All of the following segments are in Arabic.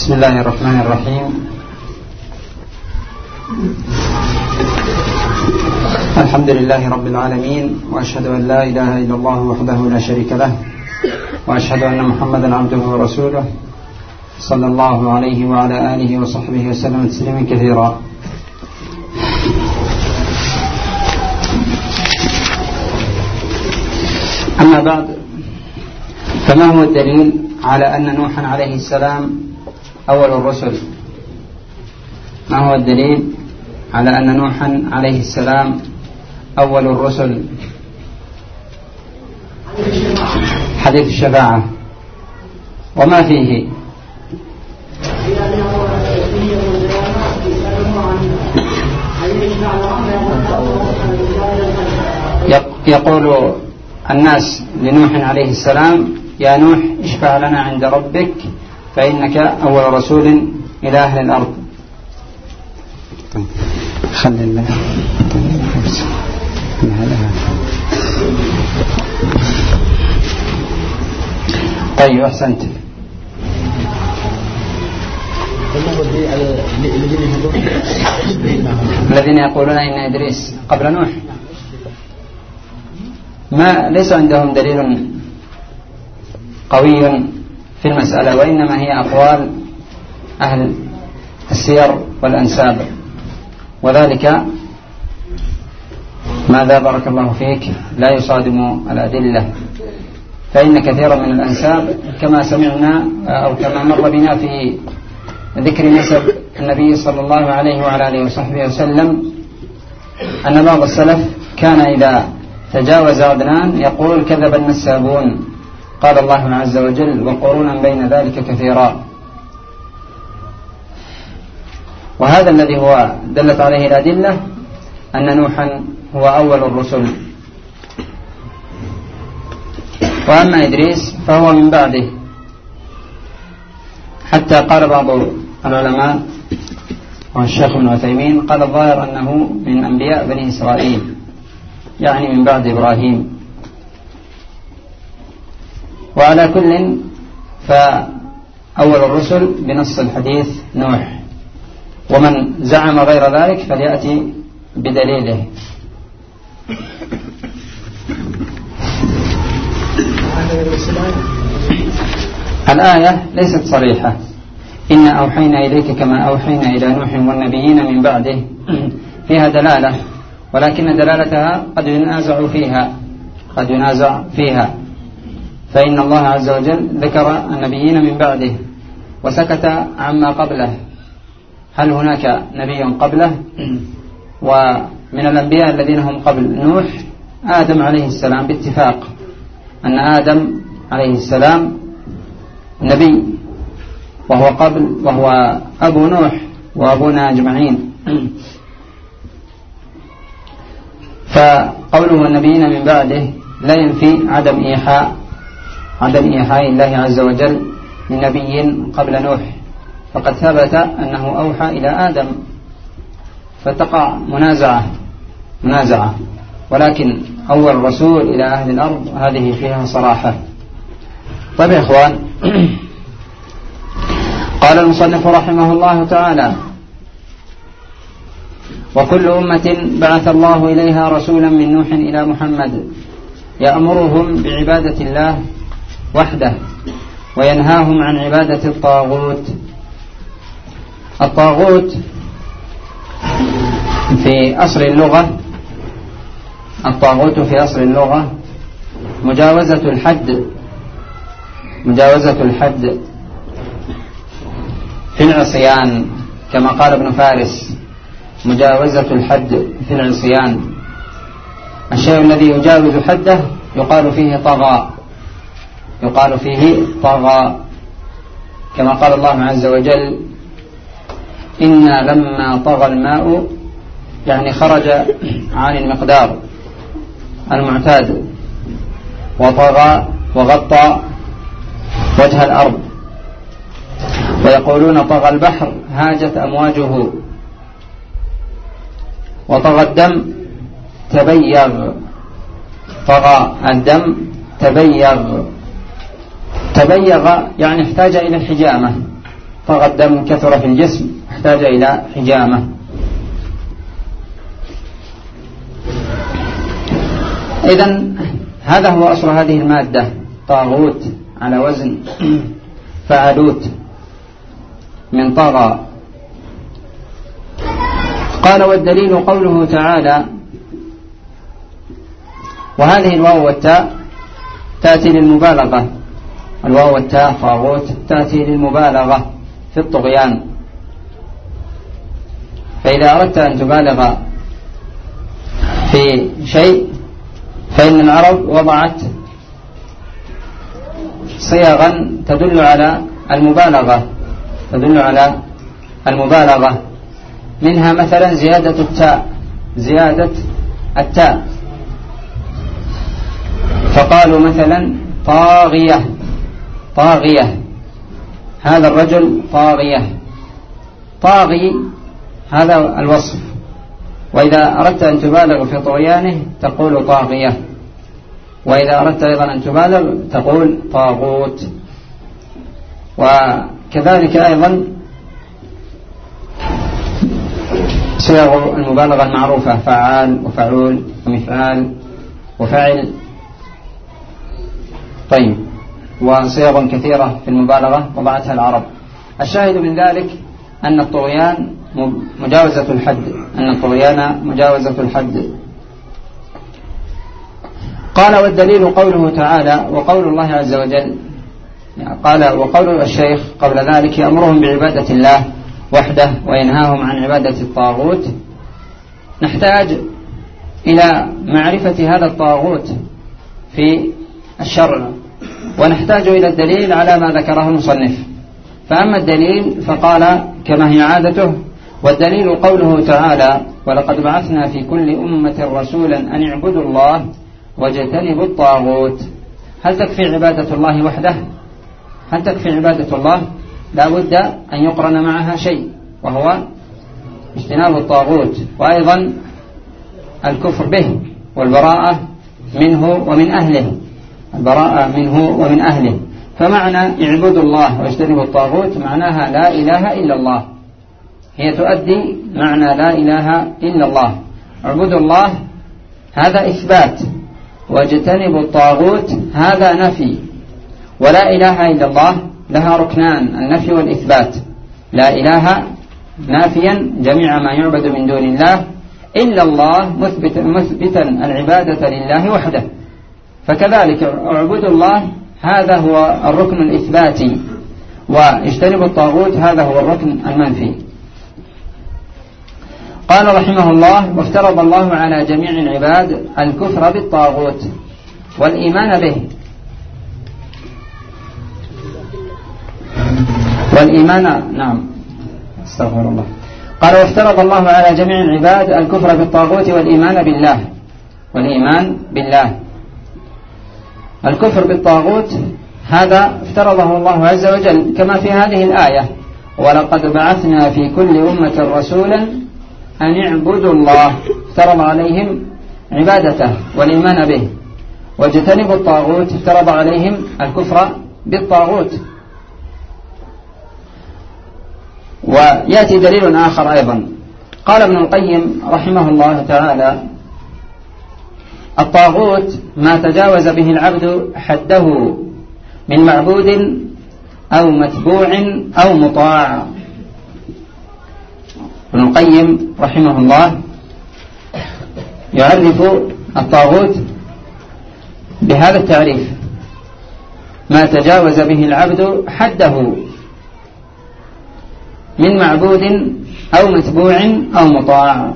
بسم الله الرحمن الرحيم. الحمد لله رب العالمين، وأشهد أن لا إله إلا الله وحده لا شريك له، وأشهد أن محمدا عبده ورسوله صلى الله عليه وعلى آله وصحبه وسلم تسليما كثيرا. أما بعد، فما هو الدليل على أن نوحا عليه السلام أول الرسل؟ ما هو الدليل على أن نوحا عليه السلام أول الرسل؟ حديث الشفاعة وما فيه. يقول الناس لنوح عليه السلام: يا نوح اشفع لنا عند ربك فإنك أول رسول إلى أهل الأرض. خلي الله. طيب، أحسنت. الذين يقولون إن إدريس قبل نوح ليس عندهم دليل قوي في المسألة، وإنما هي أقوال أهل السير والأنساب، وذلك ماذا بارك الله فيك لا يصادم الأدلة، فإن كثيرا من الأنساب كما سمعنا أو كما مر بنا في ذكر نسب النبي صلى الله عليه وعلى آله وصحبه وسلم أن بعض السلف كان إذا تجاوز عدنان يقول: كذب النسابون، قال الله عز وجل: وقرونا بين ذلك كثيرا. وهذا الذي هو دلت عليه الأدلة أن نوحا هو أول الرسل، وأما إدريس فهو من بعده، حتى قال بعض العلماء والشيخ ابن عثيمين قال الظاهر أنه من أنبياء بني إسرائيل، يعني من بعد إبراهيم. وعلى كل فأول الرسل بنص الحديث نوح، ومن زعم غير ذلك فليأتي بدليله. الآية ليست صريحة: إنا أوحينا إليك كما أوحينا إلى نوح والنبيين من بعده، فيها دلالة، ولكن دلالتها قد ينازع فيها، فإن الله عز وجل ذكر النبيين من بعده وسكت عما قبله. هل هناك نبي قبله؟ ومن الأنبياء الذين هم قبل نوح آدم عليه السلام، باتفاق أن آدم عليه السلام نبي، وهو أبو نوح وأبونا أجمعين. فقوله النبيين من بعده لا ينفي عدم إيحاء الله عز وجل لنبي قبل نوح، فقد ثبت أنه أوحى إلى آدم، فتقع منازعة، ولكن أول رسول إلى أهل الأرض هذه فيها صراحة. طيب يا إخوان، قال المصنف رحمه الله تعالى: وكل أمة بعث الله إليها رسولا من نوح إلى محمد يأمرهم بعبادة الله وحده وينهاهم عن عبادة الطاغوت. الطاغوت في أصل اللغة مجاوزة الحد في العصيان، كما قال ابن فارس: مجاوزة الحد في العصيان. الشيء الذي يجاوز حده يقال فيه طغى، كما قال الله عز وجل: إنا لما طغى الماء، يعني خرج عن المقدار المعتاد، وطغى وغطى وجه الأرض. ويقولون: طغى البحر هاجت أمواجه. وطغى الدم تبيغ، طغى الدم تبيغ يعني احتاج إلى الحجامة، طغى الدم كثر في الجسم احتاج إلى حجامة. إذن هذا هو أصل هذه المادة، طاغوت على وزن فعلوت من طغى. قال والدليل قوله تعالى، وهذه الواو والتاء تأتي للمبالغة، الواو والتاء طاغوت تأتي للمبالغة في الطغيان. فإذا أردت أن تبالغ في شيء فإن العرب وضعت صيغا تدل على المبالغة، منها مثلا زيادة التاء، فقالوا مثلا طاغية، هذا الرجل طاغي، هذا الوصف. وإذا أردت أن تبالغ في طغيانه تقول طاغية، وإذا أردت أيضا أن تبالغ تقول طاغوت. وكذلك أيضا صيغ المبالغة المعروفة، فعال وفعول ومفعال وفعل. طيب، وصيغ كثيرة في المبالغة وضعتها العرب. الشاهد من ذلك أن الطغيان مجاوزة الحد. قال والدليل قوله تعالى وقول الله عز وجل، قال وقول الشيخ قبل ذلك يأمرهم بعبادة الله وحده وينهاهم عن عبادة الطاغوت. نحتاج إلى معرفة هذا الطاغوت في الشرع، ونحتاج إلى الدليل على ما ذكره المصنف. فأما الدليل فقال كما هي عادته، والدليل قوله تعالى ولقد بعثنا في كل أمة رسولا أن اعبدوا الله واجتنبوا الطاغوت. هل تكفي عبادة الله وحده؟ هل تكفي عبادة الله؟ لا بد أن يقرن معها شيء، وهو اجتناب الطاغوت، وأيضا الكفر به والبراءة منه ومن أهله. فمعنى اعبدوا الله واجتنبوا الطاغوت معناها لا إله إلا الله، هي تؤدي معنى لا إله إلا الله. اعبدوا الله هذا إثبات، واجتنبوا الطاغوت هذا نفي. ولا إله إلا الله لها ركنان، النفي والإثبات. لا إله نافيا جميع ما يعبد من دون الله، إلا الله مثبتا العبادة لله وحده. فكذلك اعبدوا الله هذا هو الركن الإثباتي، واجتنبوا الطاغوت هذا هو الركن المنفي. قال رحمه الله وافترض الله على جميع العباد الكفر بالطاغوت والإيمان به، استغفر الله. قال وافترض الله على جميع العباد الكفر بالطاغوت والإيمان بالله. الكفر بالطاغوت هذا افترضه الله عز وجل كما في هذه الآية، ولقد بعثنا في كل أمة رسولا أن اعبدوا الله، افترض عليهم عبادته والإيمان به. واجتنبوا الطاغوت افترض عليهم الكفر بالطاغوت. ويأتي دليل آخر أيضا، قال ابن القيم رحمه الله تعالى الطاغوت ما تجاوز به العبد حده من معبود أو متبوع أو مطاع. ابن القيم رحمه الله يعرف الطاغوت بهذا التعريف: ما تجاوز به العبد حده من معبود أو متبوع أو مطاع.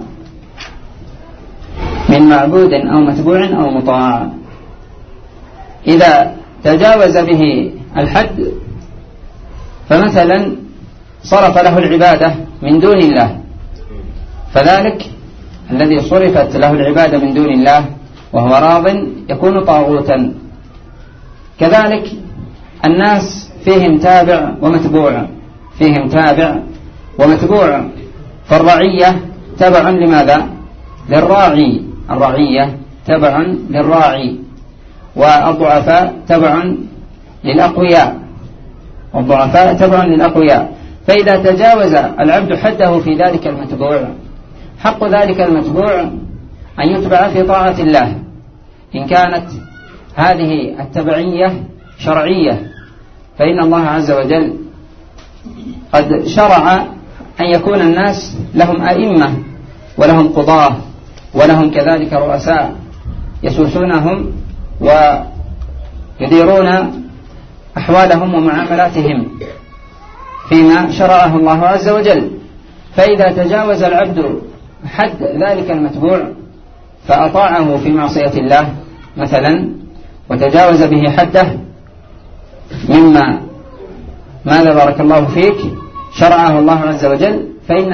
من معبود أو متبوع أو مطاع. إذا تجاوز به الحد فمثلا صرف له العبادة من دون الله، فذلك الذي صرفت له العبادة من دون الله وهو راض يكون طاغوتا. كذلك الناس فيهم تابع ومتبوع، فالرعية تبع لماذا؟ للراعي، الرعية تبع للراعي، والضعفاء تبع للأقوياء، فإذا تجاوز العبد حده في ذلك المتبوع، حق ذلك المتبوع أن يتبع في طاعة الله، إن كانت هذه التبعية شرعية، فإن الله عز وجل قد شرع أن يكون الناس لهم أئمة ولهم قضاة ولهم كذلك رؤساء يسوسونهم ويديرون أحوالهم ومعاملاتهم فيما شرعه الله عز وجل. فإذا تجاوز العبد حد ذلك المتبوع فأطاعه في معصية الله مثلا وتجاوز به حده مما ماذا بارك الله فيك شرعه الله عز وجل، فإن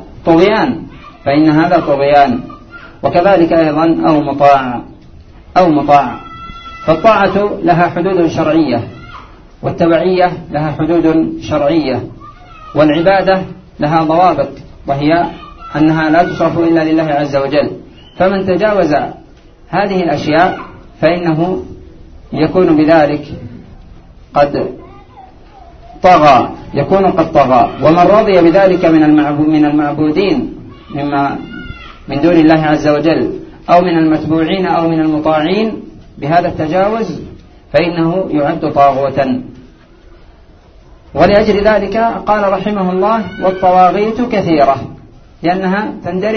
هذا طغيان. وكذلك أيضا أو مطاع، فالطاعة لها حدود شرعية، والتبعية لها حدود شرعية، والعبادة لها ضوابط، وهي أنها لا تصرف إلا لله عز وجل. فمن تجاوز هذه الأشياء فإنه يكون بذلك قد طغى، ومن رضي بذلك من المعبودين من دون الله عز وجل أو من المتبوعين أو من المطاعين بهذا التجاوز فإنه يعد طاغوتا. ولأجل ذلك قال رحمه الله: والطواغيت كثيرة، لأنها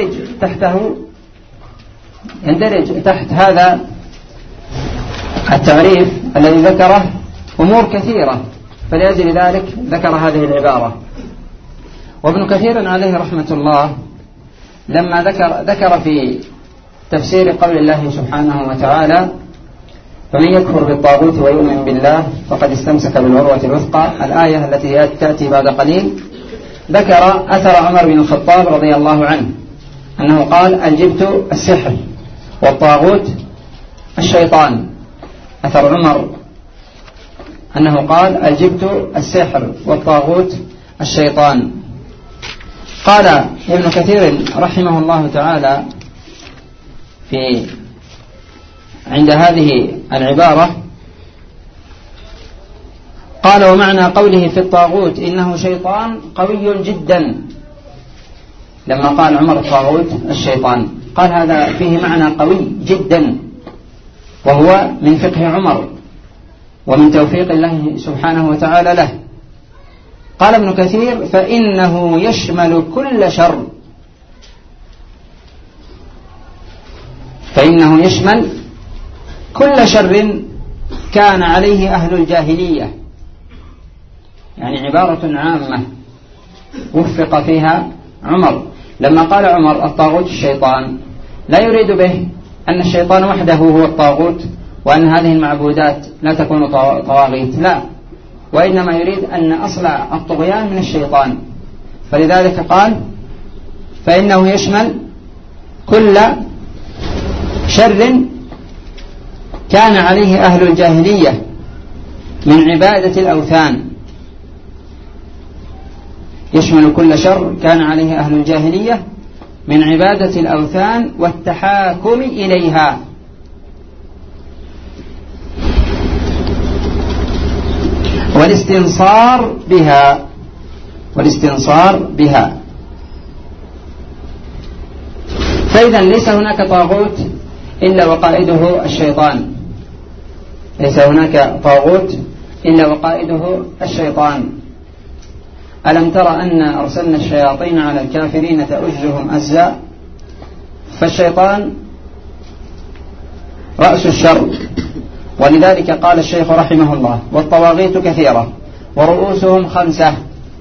يندرج تحت هذا التعريف الذي ذكره أمور كثيرة، فلأجل ذلك ذكر هذه العبارة. وابن كثير عليه رحمة الله لما ذكر في تفسير قول الله سبحانه وتعالى: فمن يكفر بالطاغوت ويؤمن بالله فقد استمسك بالعروة الوثقى، الآية التي تأتي بعد قليل، ذكر أثر عمر بن الخطاب رضي الله عنه أنه قال: الجبت السحر والطاغوت الشيطان. أثر عمر أنه قال: الجبت السحر والطاغوت الشيطان. قال ابن كثير رحمه الله تعالى عند هذه العبارة قال: ومعنى قوله في الطاغوت إنه شيطان قوي جدا. لما قال عمر الطاغوت الشيطان قال هذا فيه معنى قوي جدا، وهو من فقه عمر ومن توفيق الله سبحانه وتعالى له. قال ابن كثير: فإنه يشمل كل شر، فإنه يشمل كل شر كان عليه أهل الجاهلية، يعني عبارة عامة وفق فيها عمر. لما قال عمر الطاغوت الشيطان لا يريد به أن الشيطان وحده هو الطاغوت وأن هذه المعبودات لا تكون طواغيت، لا، وإنما يريد أن أصل الطغيان من الشيطان. فلذلك قال: فإنه يشمل كل شر كان عليه أهل الجاهلية من عبادة الأوثان، يشمل كل شر كان عليه أهل الجاهلية من عبادة الأوثان والتحاكم إليها. والاستنصار بها. فإذا ليس هناك طاغوت إلا وقائده الشيطان، ليس هناك طاغوت إلا وقائده الشيطان. ألم تر أن أرسلنا الشياطين على الكافرين تؤزهم أزا، فالشيطان رأس الشر. ولذلك قال الشيخ رحمه الله: والطواغيت كثيرة ورؤوسهم 5.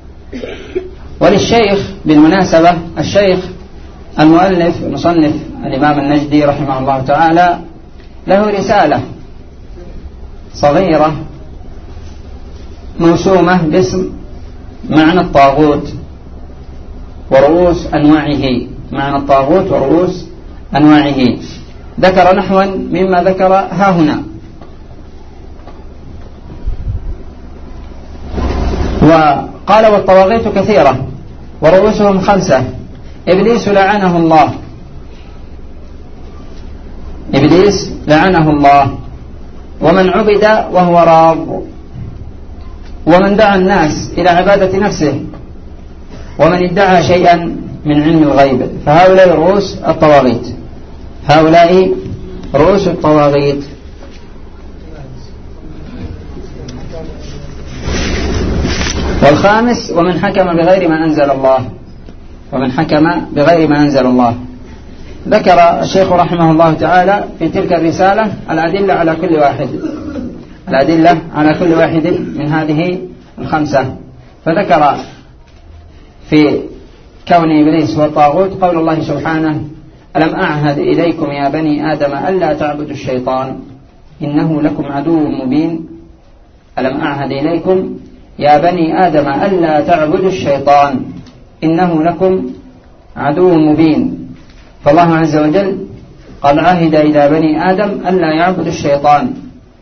وللشيخ بالمناسبة الشيخ المؤلف المصنف الإمام النجدي رحمه الله تعالى له رسالة صغيرة موسومة باسم معنى الطاغوت ورؤوس أنواعه، معنى الطاغوت ورؤوس أنواعه، ذكر نحوا مما ذكر ها هنا. وقال: والطواغيت كثيرة ورؤوسهم 5. إبليس لعنه الله، إبليس لعنه الله، ومن عبد وهو راض، ومن دعا الناس إلى عبادة نفسه ومن ادعى شيئا من علم الغيب، فهؤلاء رؤوس الطواغيت، هؤلاء رؤوس الطواغيت. والخامس ومن حكم بغير ما أنزل الله، ومن حكم بغير ما أنزل الله. ذكر الشيخ رحمه الله تعالى في تلك الرسالة الأدلة على كل واحد، الأدلة على كل واحد من هذه الخمسة. فذكر في كون إبليس هو الطاغوت قول الله سبحانه: ألم أعهد إليكم يا بني آدم ألا تعبدوا الشيطان إنه لكم عدو مبين. ألم أعهد إليكم يا بني آدم ألا تعبدوا الشيطان إنه لكم عدو مبين. فالله عز وجل قد عهد إلى بني آدم ألا يعبدوا الشيطان،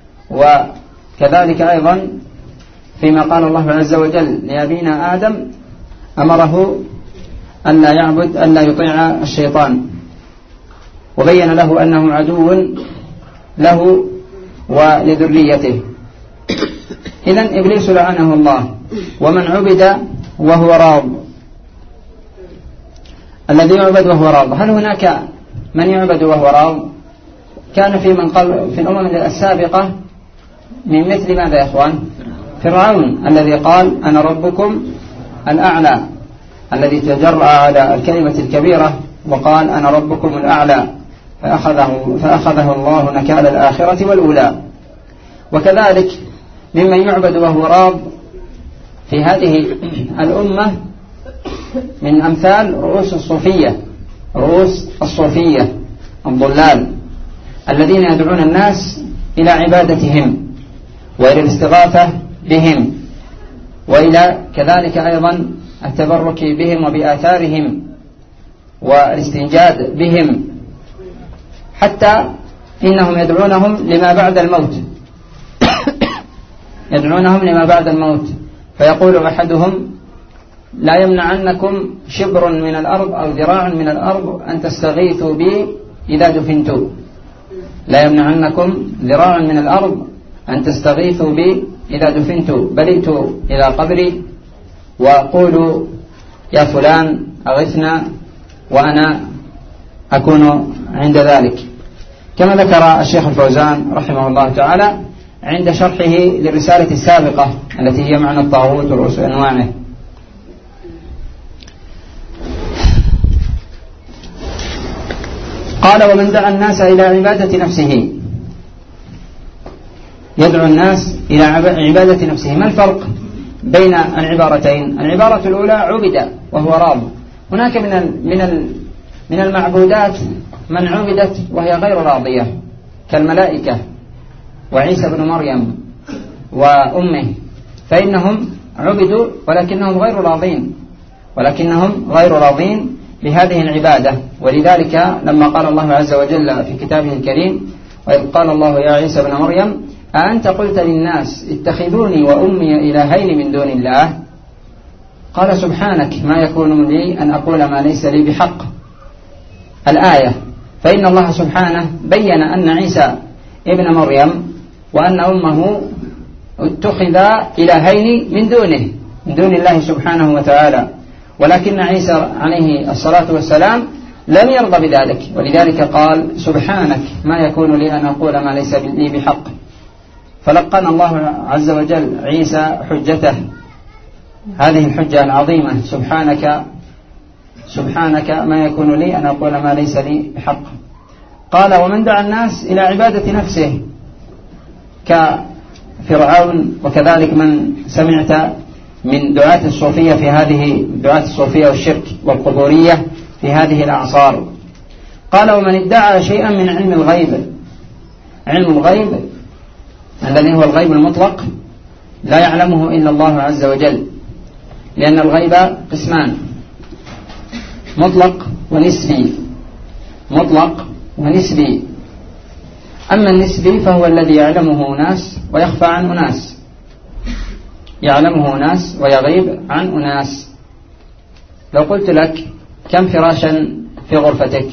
وكذلك أيضا فيما قال الله عز وجل لأبينا آدم أمره ألا يطيع الشيطان، وبين له أنه عدو له ولذريته. إذن إبليس لعنه الله. ومن عبد وهو راض، الذي يعبد وهو راض، هل هناك من يعبد وهو راض؟ كان في من قبل في الأمم السابقة من مثل ماذا يا إخوان؟ فرعون الذي قال أنا ربكم الأعلى، الذي تجرأ على الكلمة الكبيرة وقال أنا ربكم الأعلى، فأخذه الله نكال الآخرة والأولى. وكذلك ممن يعبد وهو راض في هذه الأمة من أمثال رؤوس الصوفية الضلال، الذين يدعون الناس إلى عبادتهم وإلى الاستغاثة بهم، وإلى كذلك أيضا التبرك بهم وبآثارهم والاستنجاد بهم، حتى إنهم يدعونهم لما بعد الموت يدعونهم لما بعد الموت. فيقول أحدهم لا يمنعنكم شبر من الأرض أو ذراع من الأرض أن تستغيثوا بي إذا دفنت، لا يمنعنكم ذراع من الأرض أن تستغيثوا بي إذا دفنت، بليتوا إلى قبري وقولوا يا فلان أغثنا وأنا أكون عند ذلك. كما ذكر الشيخ الفوزان رحمه الله تعالى عند شرحه للرسالة السابقة التي هي معنى الطاغوت ورؤوس أنواعه. قال ومن دعا الناس إلى عبادة نفسه، يدعو الناس إلى عبادة نفسه. ما الفرق بين العبارتين؟ العبارة الأولى عبد وهو راض. هناك من المعبودات من عبدت وهي غير راضية كالملائكة وعيسى بن مريم وأمه، فإنهم عبدوا ولكنهم غير راضين بهذه العبادة. ولذلك لما قال الله عز وجل في كتابه الكريم وإذ قال الله يا عيسى بن مريم أأنت قلت للناس اتخذوني وأمي إلهين من دون الله، قال سبحانك ما يكون لي أن أقول ما ليس لي بحق الآية. فإن الله سبحانه بين أن عيسى ابن مريم وأن أمه اتخذا إلهين من دون الله سبحانه وتعالى، ولكن عيسى عليه الصلاة والسلام لم يرضى بذلك، ولذلك قال سبحانك ما يكون لي أن أقول ما ليس لي بحق. فلقن الله عز وجل عيسى حجته، هذه الحجة العظيمة، سبحانك ما يكون لي أن أقول ما ليس لي بحق. قال ومن دعا الناس إلى عبادة نفسه كفرعون، وكذلك من سمعت من دعاة الصوفية في هذه دعاة الصوفية والشرك والقبورية في هذه الأعصار. قال ومن ادعى شيئا من علم الغيب الذي هو الغيب المطلق لا يعلمه إلا الله عز وجل، لأن الغيب قسمان: مطلق ونسبي. أما النسبي فهو الذي يعلمه ناس ويخفى عن أناس، يعلمه ناس ويغيب عن أناس. لو قلت لك كم فراشا في غرفتك،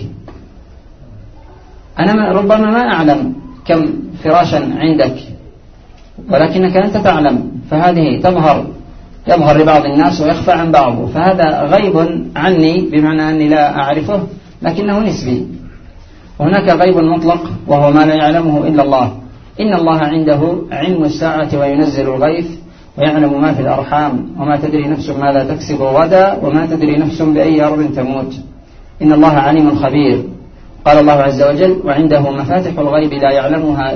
أنا ربما ما أعلم كم فراشا عندك، ولكنك أنت تعلم، فهذه تظهر يظهر لبعض الناس ويخفى عن بعضه، فهذا غيب عني بمعنى أني لا أعرفه لكنه نسبي. وهناك غيب مطلق وهو ما لا يعلمه إلا الله. إن الله عنده علم الساعة وينزل الغيث ويعلم ما في الأرحام وما تدري نفس ماذا تكسب غدا وما تدري نفس بأي أرض تموت إن الله عليم خبير. قال الله عز وجل وعنده مفاتح الغيب لا يعلمها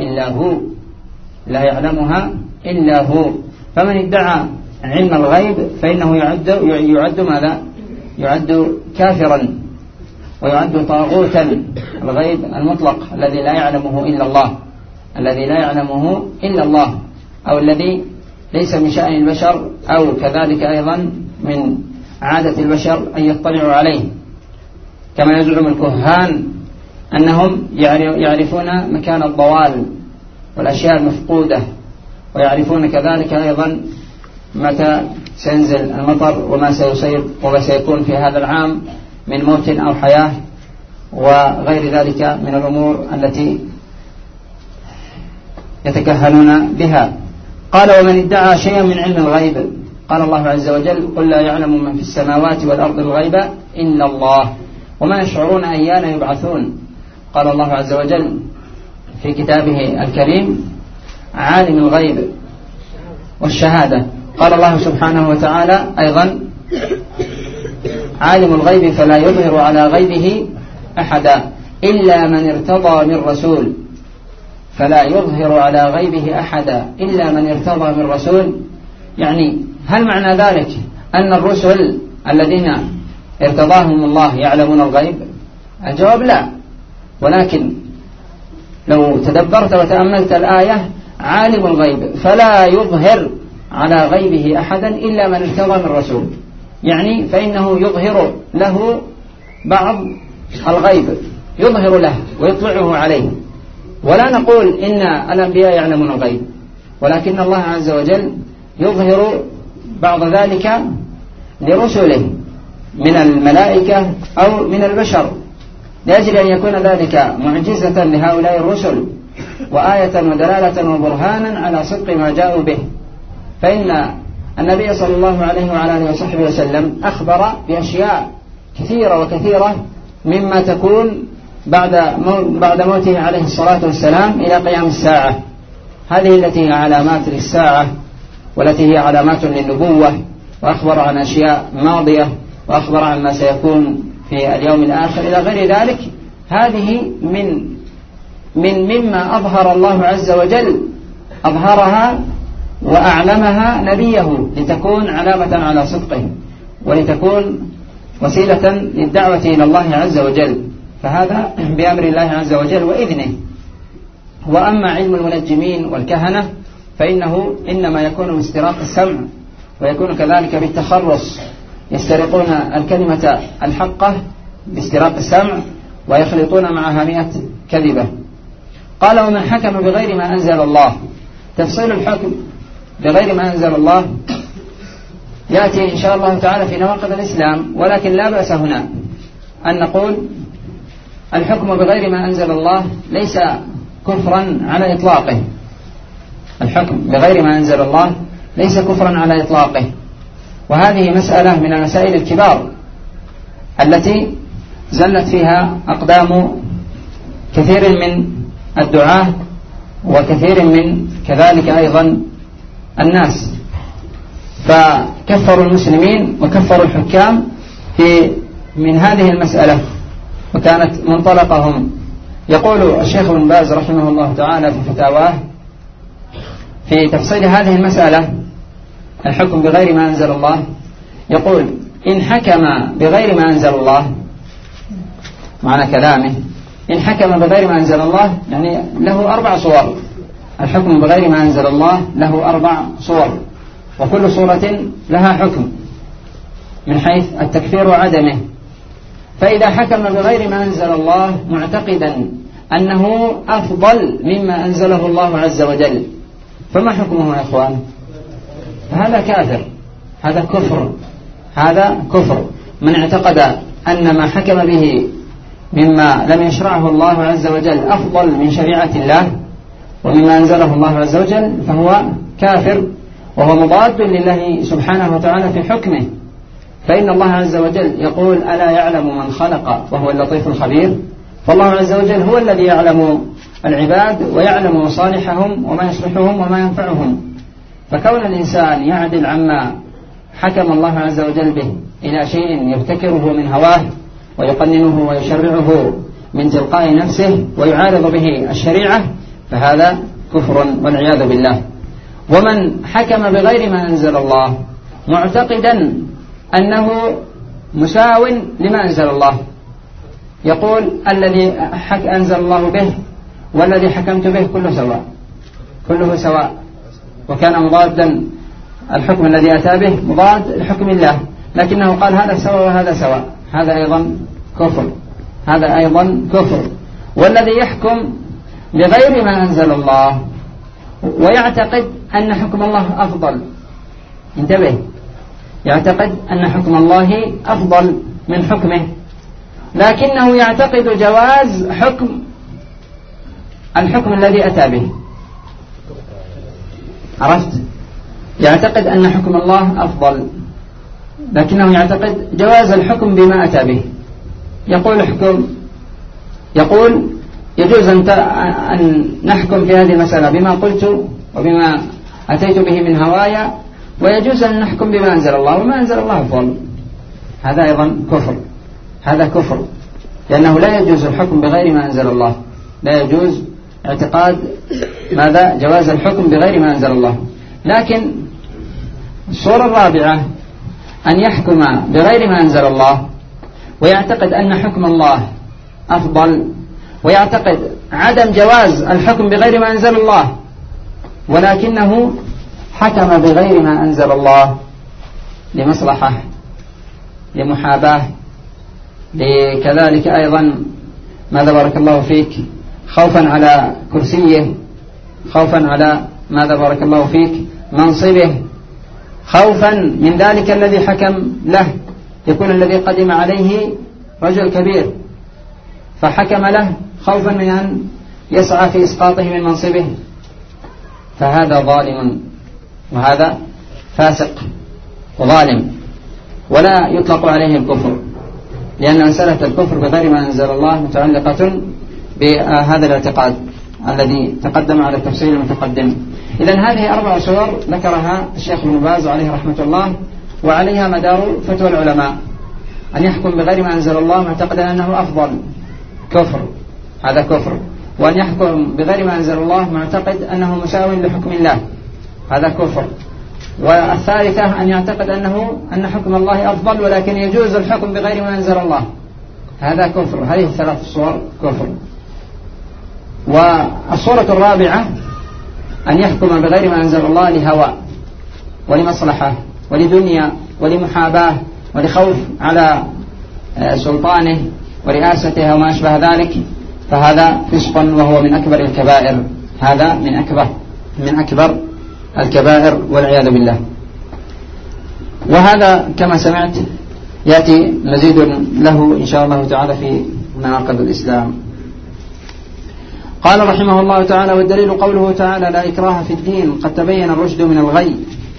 إلا هو. فمن ادعى علم الغيب فإنه يعد ماذا؟ يعد كافرا ويعد طاغوتا. الغيب المطلق الذي لا يعلمه إلا الله أو الذي ليس من شأن البشر أو كذلك أيضا من عادة البشر أن يطلعوا عليه، كما يزعم الكهان أنهم يعرفون مكان الضوال والأشياء المفقودة، ويعرفون كذلك أيضا متى سينزل المطر وما سيصيب وما سيكون في هذا العام من موت أو حياة وغير ذلك من الأمور التي يتكهنون بها. قال ومن ادعى شيئا من علم الغيب قال الله عز وجل قل لا يعلم من في السماوات والأرض الغيب إلا الله وما يشعرون أيان يبعثون. قال الله عز وجل في كتابه الكريم عالم الغيب والشهادة. قال الله سبحانه وتعالى أيضا عالم الغيب فلا يظهر على غيبه أحدا إلا من ارتضى من رسول. فلا يظهر على غيبه أحدا إلا من ارتضى من رسول. يعني هل معنى ذلك أن الرسل الذين ارتضاهم الله يعلمون الغيب؟ الجواب لا، ولكن لو تدبرت وتأملت الآية عالم الغيب فلا يظهر على غيبه أحدا إلا من ارتضى من رسول، يعني فإنه يظهر له بعض الغيب، يظهر له ويطلعه عليه. ولا نقول إن الأنبياء يعلمون الغيب، ولكن الله عز وجل يظهر بعض ذلك لرسله من الملائكة أو من البشر لأجل أن يكون ذلك معجزة لهؤلاء الرسل وآية ودلالة وبرهانا على صدق ما جاءوا به. فإن النبي صلى الله عليه وعلى آله وصحبه وسلم أخبر بأشياء كثيرة وكثيرة مما تكون بعد موته عليه الصلاة والسلام إلى قيام الساعة. هذه التي هي علامات للساعة والتي هي علامات للنبوة، وأخبر عن أشياء ماضية وأخبر عن ما سيكون في اليوم الآخر إلى غير ذلك. هذه مما أظهر الله عز وجل، أظهرها وأعلمها نبيه لتكون علامة على صدقه ولتكون وسيلة للدعوة إلى الله عز وجل، فهذا بأمر الله عز وجل وإذنه. وأما علم المنجمين والكهنة فإنه إنما يكون باستراق السمع، ويكون كذلك بالتخرص، يسترقون الكلمة الحقة باستراق السمع ويخلطون معها 100 كذبة. قال ومن حكم بغير ما أنزل الله. تفصيل الحكم بغير ما أنزل الله يأتي إن شاء الله تعالى في نواقض الإسلام، ولكن لا بأس هنا أن نقول الحكم بغير ما أنزل الله ليس كفرا على إطلاقه. الحكم بغير ما أنزل الله ليس كفرا على إطلاقه، وهذه مسألة من المسائل الكبار التي زلت فيها أقدام كثير من الدعاة وكثير من كذلك أيضا الناس، فكفروا المسلمين وكفروا الحكام من هذه المسألة، وكانت منطلقهم. يقول الشيخ ابن باز رحمه الله تعالى في فتاواه في تفصيل هذه المسألة الحكم بغير ما أنزل الله، يقول إن حكم بغير ما أنزل الله، معنى كلامه إن حكم بغير ما أنزل الله يعني له 4 صور. الحكم بغير ما أنزل الله له 4 صور، وكل صورة لها حكم من حيث التكفير وعدمه. فإذا حكم بغير ما أنزل الله معتقدا أنه أفضل مما أنزله الله عز وجل، فما حكمه يا إخوان؟ هذا كافر، هذا كفر. من اعتقد أن ما حكم به مما لم يشرعه الله عز وجل أفضل من شريعة الله ومما أنزله الله عز وجل فهو كافر، وهو مضاد لله سبحانه وتعالى في حكمه. فإن الله عز وجل يقول: ألا يعلم من خلق وهو اللطيف الخبير. فالله عز وجل هو الذي يعلم العباد ويعلم مصالحهم وما يصلحهم وما ينفعهم. فكون الإنسان يعدل عما حكم الله عز وجل به إلى شيء يبتكره من هواه ويقننه ويشرعه من تلقاء نفسه ويعارض به الشريعة، فهذا كفر والعياذ بالله. ومن حكم بغير ما أنزل الله معتقدا أنه مساو لما أنزل الله، يقول: الذي أنزل الله به والذي حكمت به كله سواء، وكان مضادا. الحكم الذي أتى به مضاد لحكم الله، لكنه قال هذا سواء وهذا سواء، هذا أيضا كفر. والذي يحكم بغير ما أنزل الله ويعتقد أن حكم الله أفضل، انتبه، يعتقد أن حكم الله أفضل من حكمه، لكنه يعتقد جواز الحكم الذي أتى به. عرفت؟ يعتقد أن حكم الله أفضل، لكنه يعتقد جواز الحكم بما أتى به. يقول يجوز أن نحكم في هذه المسألة بما قلت وبما أتيت به من هوايا، ويجوز أن نحكم بما أنزل الله، وما أنزل الله أفضل. هذا أيضا كفر، لأنه لا يجوز الحكم بغير ما أنزل الله، لا يجوز اعتقاد جواز الحكم بغير ما أنزل الله. لكن الصورة الرابعة أن يحكم بغير ما أنزل الله ويعتقد أن حكم الله أفضل، ويعتقد عدم جواز الحكم بغير ما أنزل الله، ولكنه حكم بغير ما أنزل الله لمصلحة، لمحاباة، كذلك أيضا ماذا بارك الله فيك، خوفا على كرسيه، خوفا على ماذا بارك الله فيك منصبه، خوفا من ذلك الذي حكم له. يكون الذي قدم عليه رجل كبير فحكم له خوفا من أن يسعى في إسقاطه من منصبه، فهذا ظالم وهذا فاسق وظالم، ولا يطلق عليه الكفر، لأن مسألة الكفر بغير ما أنزل الله متعلقة بهذا الاعتقاد الذي تقدم على التفصيل المتقدم. إذن هذه 4 صور ذكرها الشيخ ابن باز عليه رحمة الله، وعليها مدار فتوى العلماء. أن يحكم بغير ما أنزل الله معتقدا أنه أفضل، كفر، هذا كفر. وأن يحكم بغير ما أنزل الله معتقد أنه مساو لحكم الله، هذا كفر. والثالثة أن يعتقد أن حكم الله أفضل ولكن يجوز الحكم بغير ما أنزل الله، هذا كفر. هذه 3 صور كفر. والصورة الرابعة أن يحكم بغير ما أنزل الله لهوى ولمصلحة ولدنيا ولمحاباة ولخوف على سلطانه ورئاسته وما أشبه ذلك، فهذا فسق وهو من أكبر الكبائر، هذا من أكبر الكبائر والعياذ بالله. وهذا كما سمعت يأتي مزيد له إن شاء الله تعالى في مناقض الإسلام. قال رحمه الله تعالى: والدليل قوله تعالى: لا إكراه في الدين قد تبين الرشد من الغي.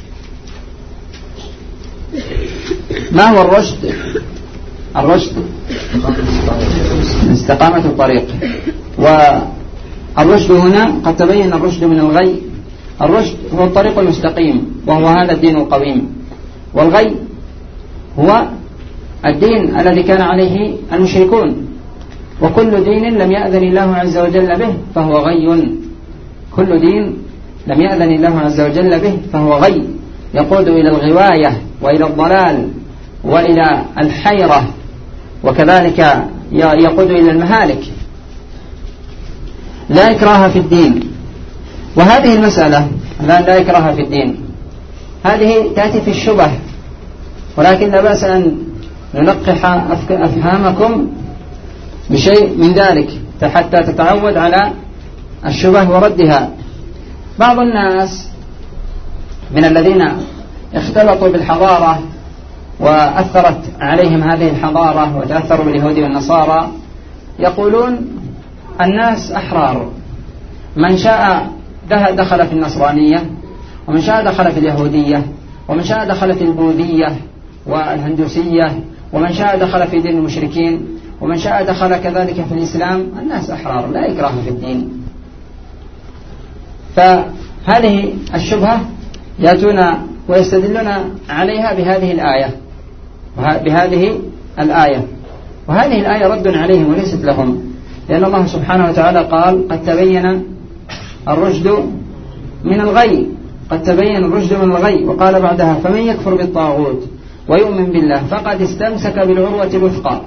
ما هو الرشد؟ الرشد استقامة الطريق، والرشد هنا قد تبين الرشد من الغي. الرشد هو الطريق المستقيم، وهو هذا الدين القويم، والغي هو الدين الذي كان عليه المشركون، وكل دين لم يأذن الله عز وجل به فهو غي، كل دين لم يأذن الله عز وجل به فهو غي، يقود إلى الغواية وإلى الضلال وإلى الحيرة، وكذلك يقود إلى المهالك. لا إكراه في الدين. وهذه المسألة لا إكراه في الدين هذه تأتي في الشبه، ولكن لا بأس أن ننقح أفهامكم بشيء من ذلك حتى تتعود على الشبه وردها. بعض الناس من الذين اختلطوا بالحضارة وأثرت عليهم هذه الحضارة وتأثروا باليهود والنصارى يقولون الناس أحرار، من شاء دخل في النصرانية، ومن شاء دخل في اليهودية، ومن شاء دخل في البوذية والهندوسية، ومن شاء دخل في دين المشركين، ومن شاء دخل كذلك في الإسلام. الناس أحرار لا إكراه في الدين. فهذه الشبهة يأتون ويستدلون عليها بهذه الآية، وهذه الآية رد عليهم وليست لهم، لأن الله سبحانه وتعالى قال قد تبين الرشد من الغي، قد تبين الرشد من الغي. وقال بعدها فمن يكفر بالطاغوت ويؤمن بالله فقد استمسك بالعروة الوثقى،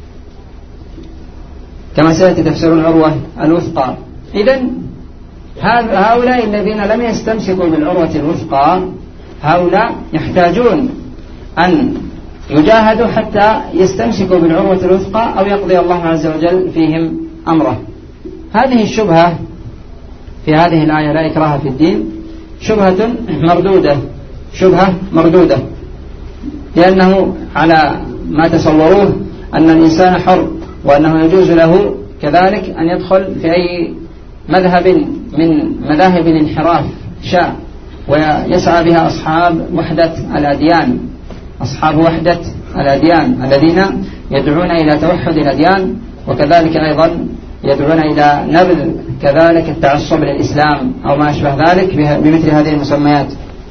كما سيأتي تفسير العروة الوثقى. إذن هؤلاء الذين لم يستمسكوا بالعروة الوثقى هؤلاء يحتاجون أن يجاهدوا حتى يستمسكوا بالعروة الوثقى أو يقضي الله عز وجل فيهم أمره. هذه الشبهة في هذه الآية لا إكراه في الدين شبهة مردودة، لأنه على ما تصوروه أن الإنسان حر، وأنه يجوز له كذلك أن يدخل في أي مذهب من مذاهب الانحراف شاء، ويسعى بها أصحاب وحدة الأديان الذين يدعون إلى توحد الأديان، وكذلك أيضا يدعون إلى نبذ كذلك التعصب للإسلام أو ما أشبه ذلك بمثل هذه المسميات.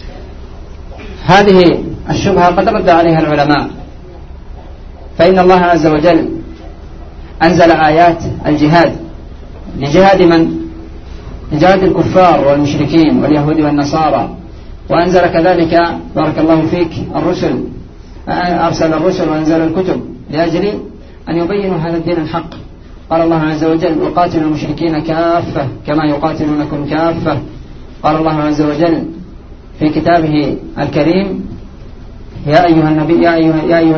هذه الشبهة قد رد عليها العلماء، فإن الله عز وجل أنزل آيات الجهاد لجهاد من؟ لجهاد الكفار والمشركين واليهود والنصارى، وأنزل كذلك بارك الله فيك أرسل الرسل وأنزل الكتب لأجل أن يبينوا هذا الدين الحق. قال الله عز وجل وقاتلوا المشركين كافة كما يقاتلونكم كافة. قال الله عز وجل في كتابه الكريم يا أيها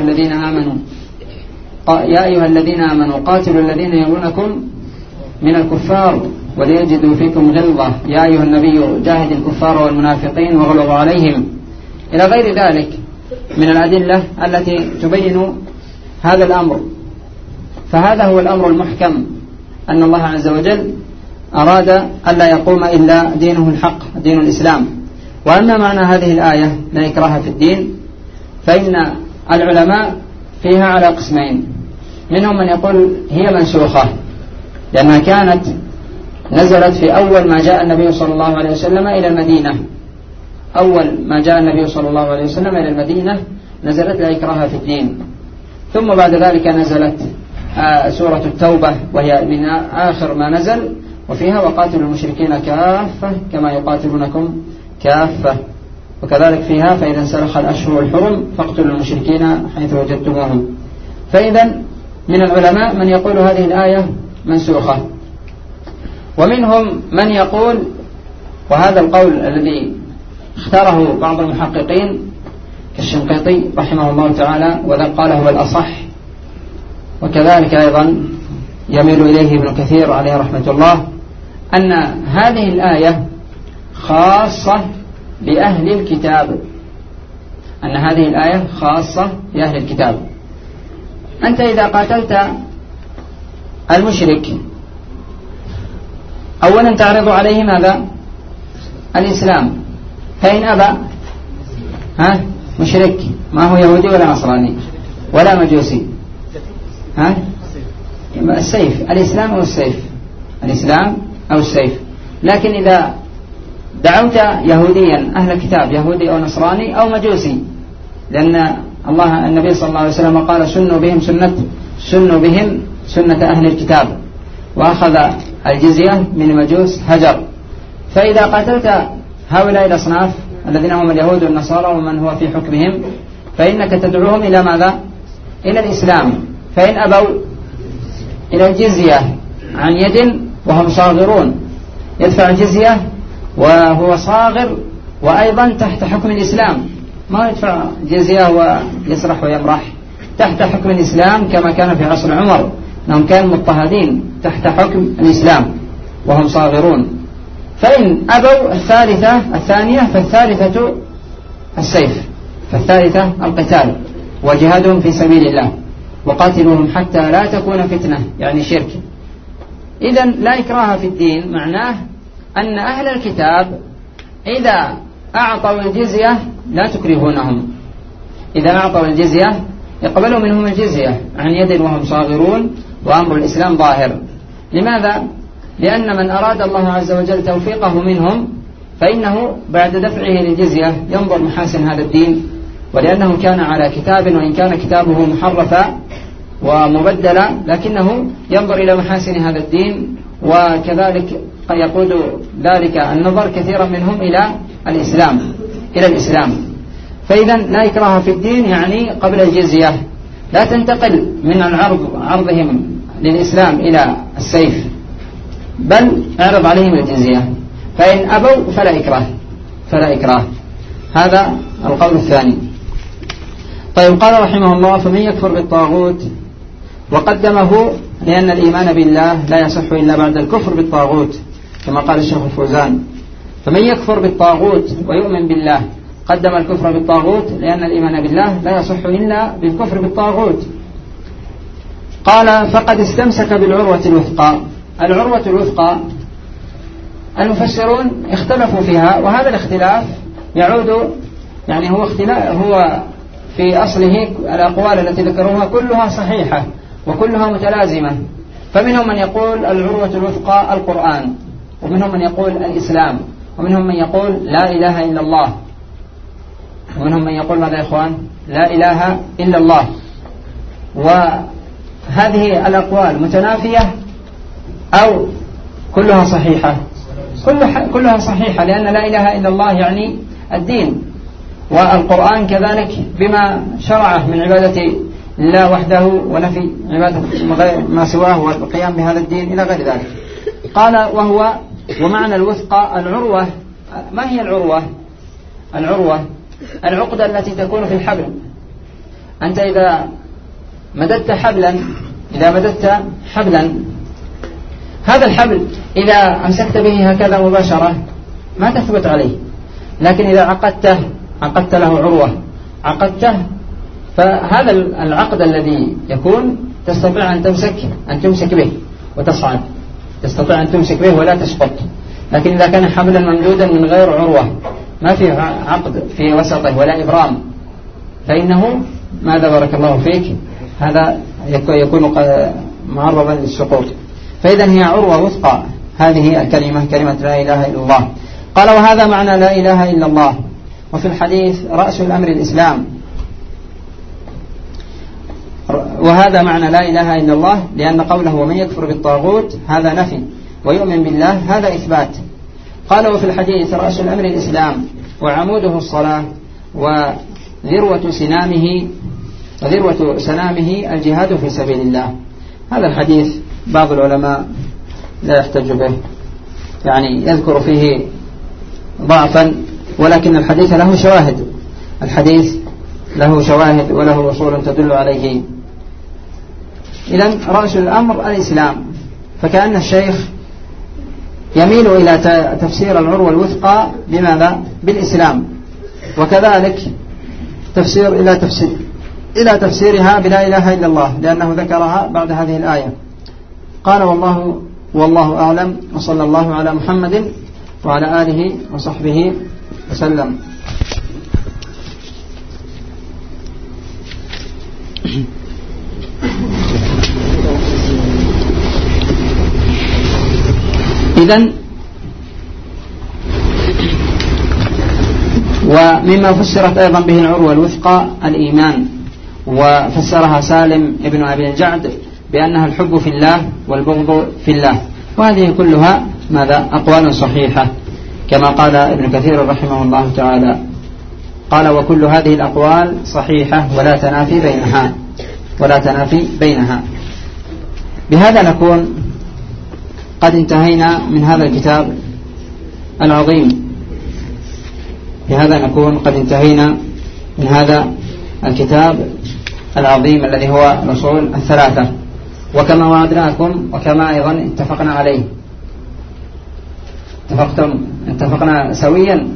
الذين آمنوا قاتلوا الذين يلونكم من الكفار وليجدوا فيكم غلظة يا أيها النبي جاهد الكفار والمنافقين واغلظ عليهم، إلى غير ذلك من الأدلة التي تبين هذا الأمر. فهذا هو الأمر المحكم، أن الله عز وجل أراد ألا يقوم إلا دينه الحق دين الإسلام. وأما معنى هذه الآية لا إكراه في الدين، فإن العلماء فيها على قسمين، منهم من يقول هي منسوخة لأنها كانت نزلت في أول ما جاء النبي صلى الله عليه وسلم إلى المدينة. أول ما جاء النبي صلى الله عليه وسلم إلى المدينة نزلت لا إكراه في الدين، ثم بعد ذلك نزلت سورة التوبة وهي من آخر ما نزل، وفيها وقاتلوا المشركين كافة كما يقاتلونكم كافة، وكذلك فيها فإذا انسلخ الأشهر الحرم فاقتلوا المشركين حيث وجدتموهم. فإذا من العلماء من يقول هذه الآية منسوخة، ومنهم من يقول، وهذا القول الذي اختاره بعض المحققين كالشنقيطي رحمه الله تعالى وذا قال هو الأصح، وكذلك أيضا يميل إليه ابن كثير عليه رحمة الله، أن هذه الآية خاصة بأهل الكتاب، أن هذه الآية خاصة بأهل الكتاب. أنت إذا قاتلت المشرك أولا تعرض عليه ماذا؟ الإسلام، فإن أبى مشرك ما هو يهودي ولا نصراني ولا مجوسي، السيف، الإسلام أو السيف، الإسلام أو السيف. لكن إذا دعوت يهوديا أهل الكتاب يهودي أو نصراني أو مجوسي، لأن النبي صلى الله عليه وسلم قال سنوا بهم سنة أهل الكتاب، وأخذ الجزية من المجوس هجر. فإذا قاتلت هؤلاء الأصناف الذين هم اليهود والنصارى ومن هو في حكمهم، فإنك تدعوهم إلى ماذا؟ إلى الإسلام. فإن أبوا إلى الجزية عن يد وهم صاغرون، يدفع الجزية وهو صاغر وأيضا تحت حكم الإسلام، ما يدفع جزية ويسرح ويمرح، تحت حكم الإسلام كما كان في عصر عمر، أنهم كانوا مضطهدين تحت حكم الإسلام وهم صاغرون. فإن أبوا الثانية فالثالثة السيف، فالثالثة القتال وجهادهم في سبيل الله، وقاتلوهم حتى لا تكون فتنة يعني شرك. إذن لا إكراه في الدين معناه أن أهل الكتاب إذا أعطوا الجزية لا تكرهونهم، إذا أعطوا الجزية يقبلوا منهم الجزية عن يد وهم صاغرون وأمر الإسلام ظاهر. لماذا؟ لأن من أراد الله عز وجل توفيقه منهم فإنه بعد دفعه للجزية ينظر محاسن هذا الدين، ولأنه كان على كتاب وإن كان كتابه محرفا ومبدلا لكنه ينظر إلى محاسن هذا الدين، وكذلك قد يقود ذلك النظر كثيرا منهم إلى الإسلام. فإذا لا إكراه في الدين يعني قبل الجزية، لا تنتقل من عرضهم للإسلام إلى السيف، بل اعرض عليهم الجزية، فإن أبوا فلا إكراه. هذا القول الثاني. طيب، قال رحمه الله: فمن يكفر بالطاغوت، وقدمه لأن الإيمان بالله لا يصح إلا بعد الكفر بالطاغوت، كما قال الشيخ الفوزان: فمن يكفر بالطاغوت ويؤمن بالله. قدم الكفر بالطاغوت لأن الإيمان بالله لا يصح إلا بالكفر بالطاغوت. قال: فقد استمسك بالعروة الوثقى. العروة الوثقى المفسرون اختلفوا فيها، وهذا الاختلاف يعود يعني هو في أصله الأقوال التي ذكروها كلها صحيحة وكلها متلازمة. فمنهم من يقول العروة الوثقى القرآن، ومنهم من يقول الإسلام، ومنهم من يقول لا إله إلا الله، ومنهم من يقول ماذا يا إخوان؟ لا إله إلا الله. وهذه الأقوال متنافية أو كلها صحيحة؟ كلها صحيحة، لأن لا إله إلا الله يعني الدين، والقرآن كذلك بما شرعه من عبادة الله وحده ونفي عبادة ما سواه والقيام بهذا الدين إلى غير ذلك. قال: ومعنى الوثقى العروة. ما هي العروة؟ العقدة التي تكون في الحبل. أنت إذا مددت حبلا هذا الحبل إذا أمسكت به هكذا مباشرة ما تثبت عليه، لكن إذا عقدت له عروة، فهذا العقد الذي يكون تستطيع أن تمسك به وتصعد، تستطيع أن تمسك به ولا تسقط. لكن إذا كان حبلا ممدودا من غير عروة ما في عقد في وسطه ولا إبرام، فإنه ماذا بارك الله فيك، هذا يكون معرضا للسقوط. فإذا هي عروة وثقى هذه الكلمة، كلمة لا إله إلا الله. قال: وهذا معنى لا إله إلا الله. وفي الحديث: رأس الأمر الإسلام. وهذا معنى لا إله إلا الله، لأن قوله ومن يكفر بالطاغوت هذا نفي، ويؤمن بالله هذا إثبات. قال: وفي الحديث: رأس الأمر الإسلام، وعموده الصلاة، وذروة سنامه الجهاد في سبيل الله. هذا الحديث بعض العلماء لا يحتج به، يعني يذكر فيه ضعفا، ولكن الحديث له شواهد وله أصول تدل عليه. إذن رأس الأمر الإسلام، فكأن الشيخ يميل إلى تفسير العروة الوثقى بماذا؟ بالإسلام، وكذلك إلى تفسيرها بلا إله إلا الله، لأنه ذكرها بعد هذه الآية. قال: والله أعلم، وصلى الله على محمد وعلى آله وصحبه وسلم. إذن ومما فسرت أيضا به العروة الوثقى الإيمان، وفسرها سالم ابن أبي الجعد بأنها الحب في الله والبغض في الله. وهذه كلها ماذا؟ أقوال صحيحة، كما قال ابن كثير رحمه الله تعالى، قال: وكل هذه الأقوال صحيحة ولا تنافي بينها. بهذا نكون قد انتهينا من هذا الكتاب العظيم. الذي هو الأصول الثلاثة، وكما وعدناكم وكما أيضا اتفقنا عليه. اتفقنا سويا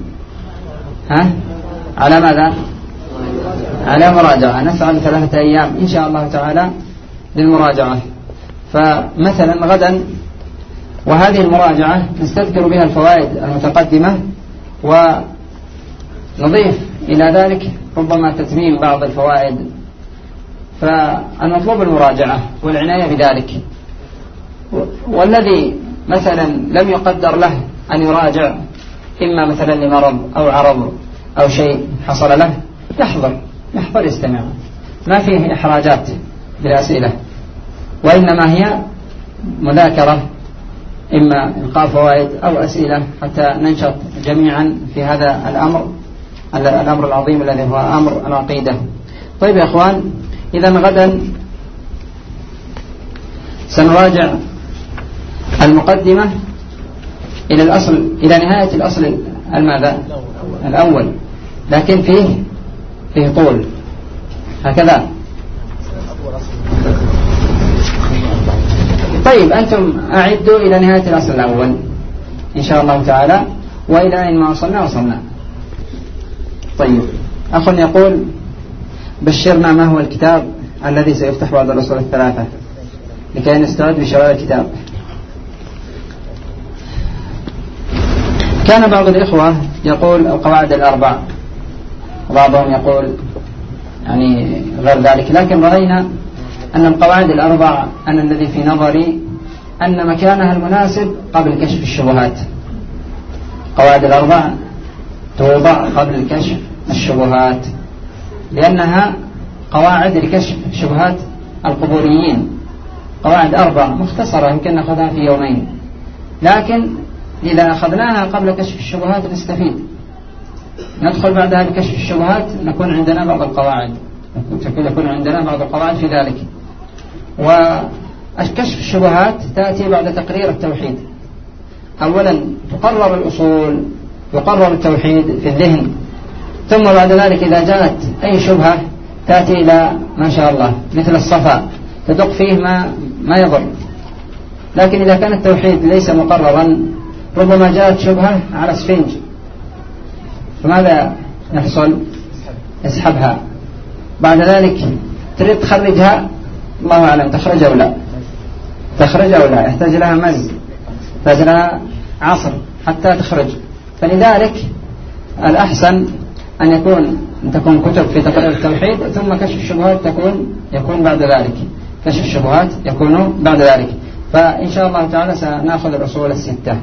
على ماذا؟ على مراجعة. نسعى 3 أيام إن شاء الله تعالى للمراجعة. فمثلا غدا، وهذه المراجعة نستذكر بها الفوائد المتقدمة نضيف إلى ذلك ربما تتميم بعض الفوائد، فالمطلوب المراجعة والعناية بذلك. والذي مثلا لم يقدر له أن يراجع، إما مثلا لمرض أو عرض أو شيء حصل له، يحضر يستمع، ما فيه إحراجات بالأسئلة، وإنما هي مذاكرة، إما إلقاء فوائد أو أسئلة، حتى ننشط جميعا في هذا الأمر العظيم الذي هو أمر العقيدة. طيب يا أخوان، إذا غدا سنراجع المقدمة إلى نهاية الأصل الأول، لكن فيه طول هكذا. طيب أنتم أعدوا إلى نهاية الأصل الأول إن شاء الله تعالى، وإلى أين ما وصلنا. طيب، أخ يقول: بشرنا ما هو الكتاب الذي سيفتح بعد الأصول الثلاثة لكي نستعد بشراء الكتاب. كان بعض الإخوة يقول القواعد الأربع، وبعضهم يقول يعني غير ذلك، لكن رأينا أن القواعد الأربع أن الذي في نظري أن مكانها المناسب قبل كشف الشبهات. القواعد الأربع توضع قبل كشف الشبهات، لأنها قواعد لكشف شبهات القبوريين. قواعد أربع مختصرة يمكن نأخذها في يومين، لكن إذا أخذناها قبل كشف الشبهات نستفيد، ندخل بعدها بكشف الشبهات يكون عندنا بعض القواعد في ذلك. وكشف الشبهات تأتي بعد تقرير التوحيد. أولا تقرر الأصول، يقرر التوحيد في الذهن، ثم بعد ذلك إذا جاءت أي شبهة تأتي إلى ما شاء الله مثل الصفا تدق فيه ما يضر. لكن إذا كان التوحيد ليس مقررا ربما جاءت شبهة على سفنج، فماذا يحصل؟ يسحبها. بعد ذلك تريد تخرجها، الله أعلم تخرج أو لا، يحتاج لها مز، يحتاج لها عصر حتى تخرج. فلذلك الأحسن أن تكون كتب في تقرير التوحيد، ثم كشف الشبهات يكون بعد ذلك. كشف الشبهات يكون بعد ذلك. فإن شاء الله تعالى سنأخذ الأصول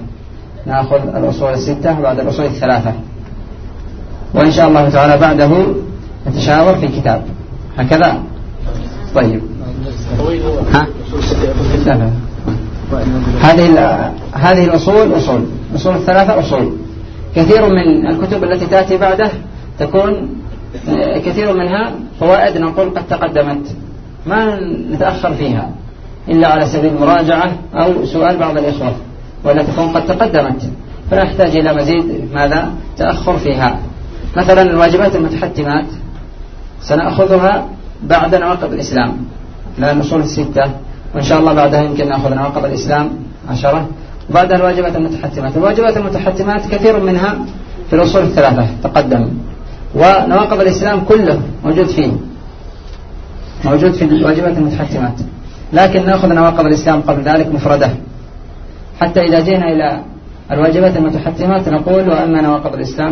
الستة بعد الأصول الثلاثة، وإن شاء الله تعالى بعده نتشاور في كتاب هكذا. طيب، هذه الأصول أصول الثلاثة أصول. كثير من الكتب التي تأتي بعده تكون كثير منها فوائد نقول قد تقدمت، ما نتأخر فيها إلا على سبيل المراجعة أو سؤال بعض الإخوة، ولا تكون قد تقدمت، فلا نحتاج إلى مزيد تأخر فيها. مثلا الواجبات المتحتمات سنأخذها بعد نواقض الإسلام، لأن الأصول الستة، وإن شاء الله بعدها يمكن نأخذ نواقض الإسلام 10، وبعد الواجبات المتحتمات. الواجبات المتحتمات كثير منها في الأصول الثلاثة تقدم، ونواقض الإسلام كله موجود في الواجبات المتحتمات، لكن نأخذ نواقض الإسلام قبل ذلك مفردة، حتى إذا جينا إلى الواجبات المتحتمات نقول: وأما نواقض الإسلام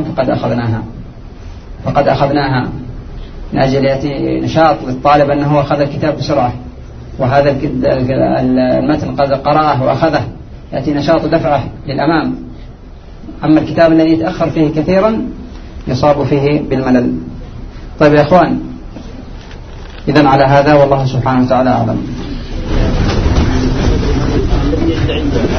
فقد أخذناها، من أجل يأتي نشاط للطالب أنه أخذ الكتاب بسرعة، وهذا المتن قد قرأه وأخذه، يأتي نشاط دفعه للأمام. أما الكتاب الذي يتأخر فيه كثيرا يصاب فيه بالملل. طيب يا أخوان، إذن على هذا، والله سبحانه وتعالى أعلم.